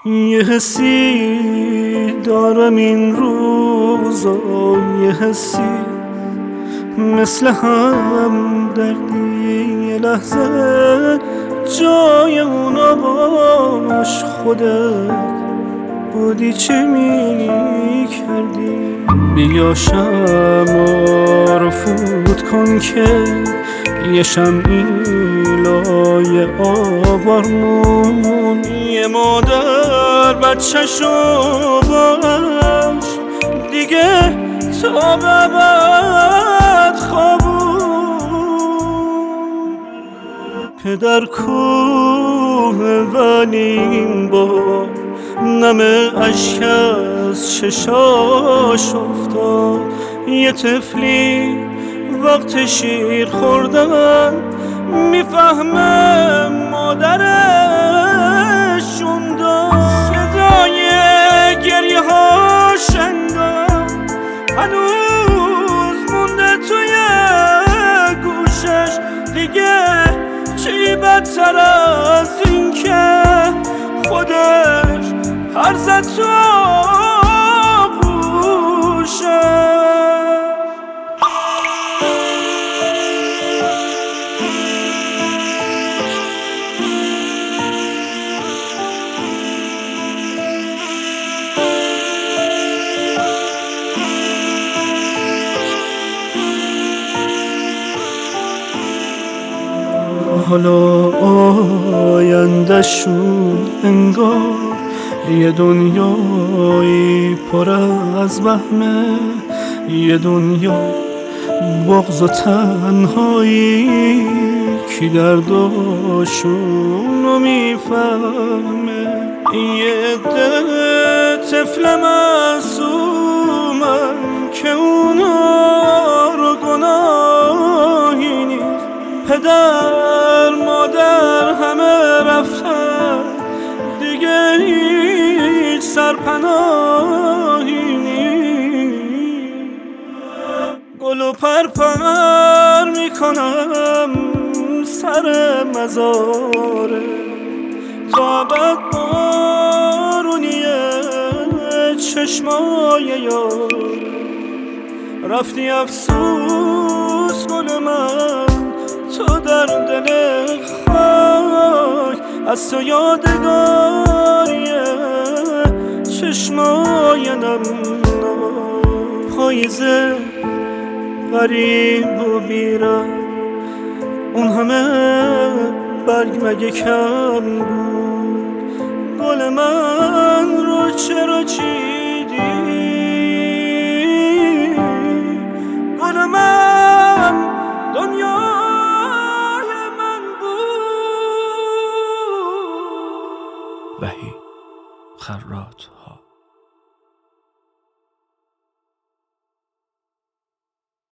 یه حسی دارم این روزا، یه حسی مثل هم دردی، یه لحظه جای اونا باش. خودت بودی چه می کردی؟ بیا شمع رو فوت کن که یه شمعی لای آوارمون، یه مادر بچه‌شو باش دیگه تا ببد خوابون. پدر کوه ولی این بار نمه اشک از چشاش افتاد. یه طفلی وقت شیر خوردن میفهمه مادرشون داد. صدای گریه ها شنگم هنوز مونده توی گوشش. دیگه چی بدتر از این که خودش پر زد تو آغوشش. حالا آینده‌شون انگار یه دنیایی پر از وهمه، یه دنیا بغض و تنهایی. کی درداشونو میفهمه؟ یه عده طفل معصومن که اونا رو گناهی نیست. پدر مادر همه رفتن دیگه هیچ سرپناهی نیست. گل و پرپر میکنم سر مزاره تا ابد بارونیه چشمای یار. رفتی افسوس گل من تو در دل خاک، از تو یادگاریه چشمای نم. پاییزه غریب و بیرم، اون همه برگ مگه کم بود؟ گل من رو چرا چیدی؟ گل من دنیای من بود. وحید خراط‌ها.